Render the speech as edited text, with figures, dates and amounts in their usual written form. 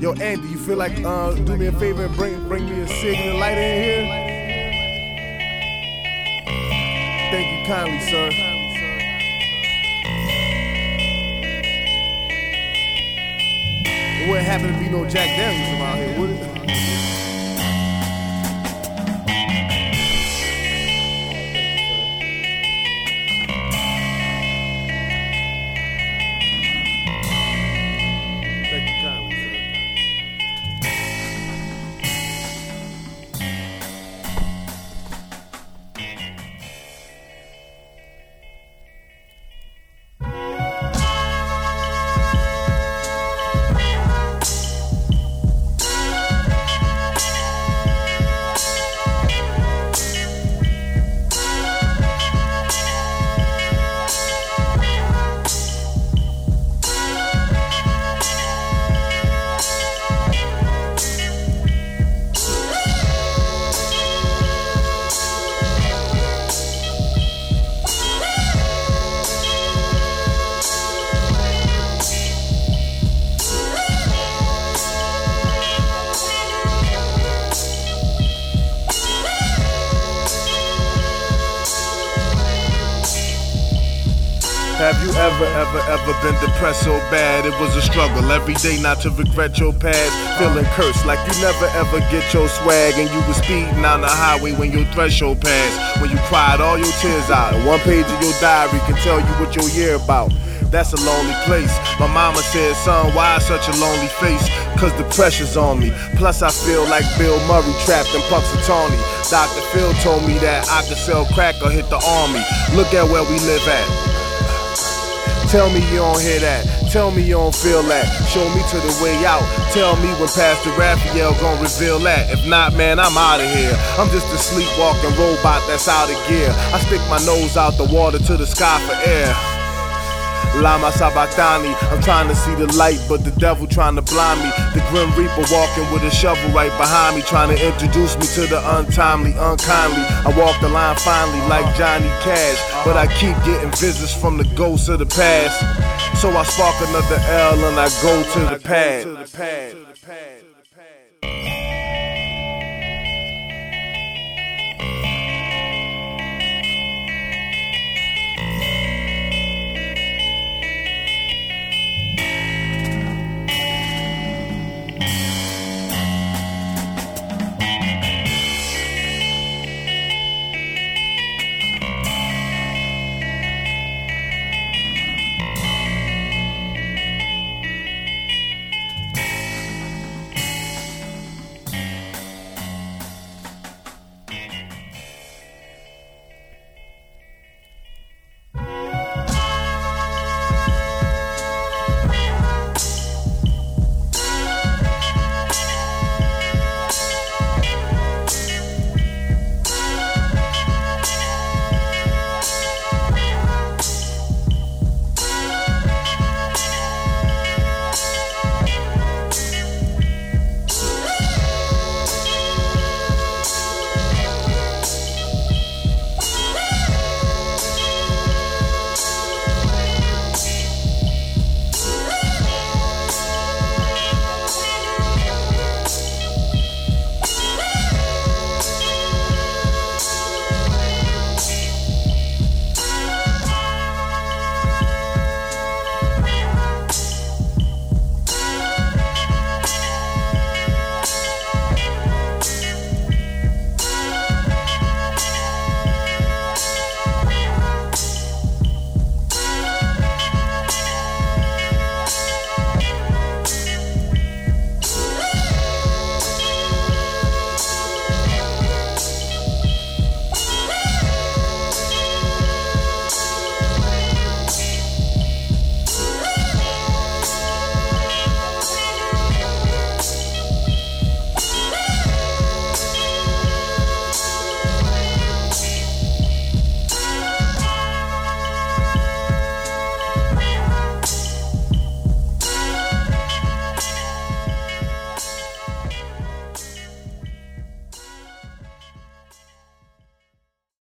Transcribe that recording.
Yo, Andy, you feel like do me a favor and bring me a cig and a lighter in here? Thank you kindly, sir. It wouldn't happen to be no Jack Daniels around here, would it? Have you ever been depressed so bad it was a struggle every day not to regret your past? Feeling cursed like you never ever get your swag, and you was speeding down the highway when your threshold passed. When you cried all your tears out, and one page of your diary can tell you what your year about. That's a lonely place. My mama said, son, why such a lonely face? Cause the pressure's on me. Plus I feel like Bill Murray trapped in Punxsutawney. Dr. Phil told me that I could sell crack or hit the army. Look at where we live at. Tell me you don't hear that. Tell me you don't feel that. Show me to the way out. Tell me when Pastor Raphael gon' reveal that. If not, man, I'm out of here. I'm just a sleepwalking robot that's out of gear. I stick my nose out the water to the sky for air. Lama Sabachthani, I'm trying to see the light, but the devil trying to blind me. The Grim Reaper walking with a shovel right behind me, trying to introduce me to the untimely, unkindly. I walk the line finally like Johnny Cash, but I keep getting visits from the ghosts of the past. So I spark another L and I go to the pad.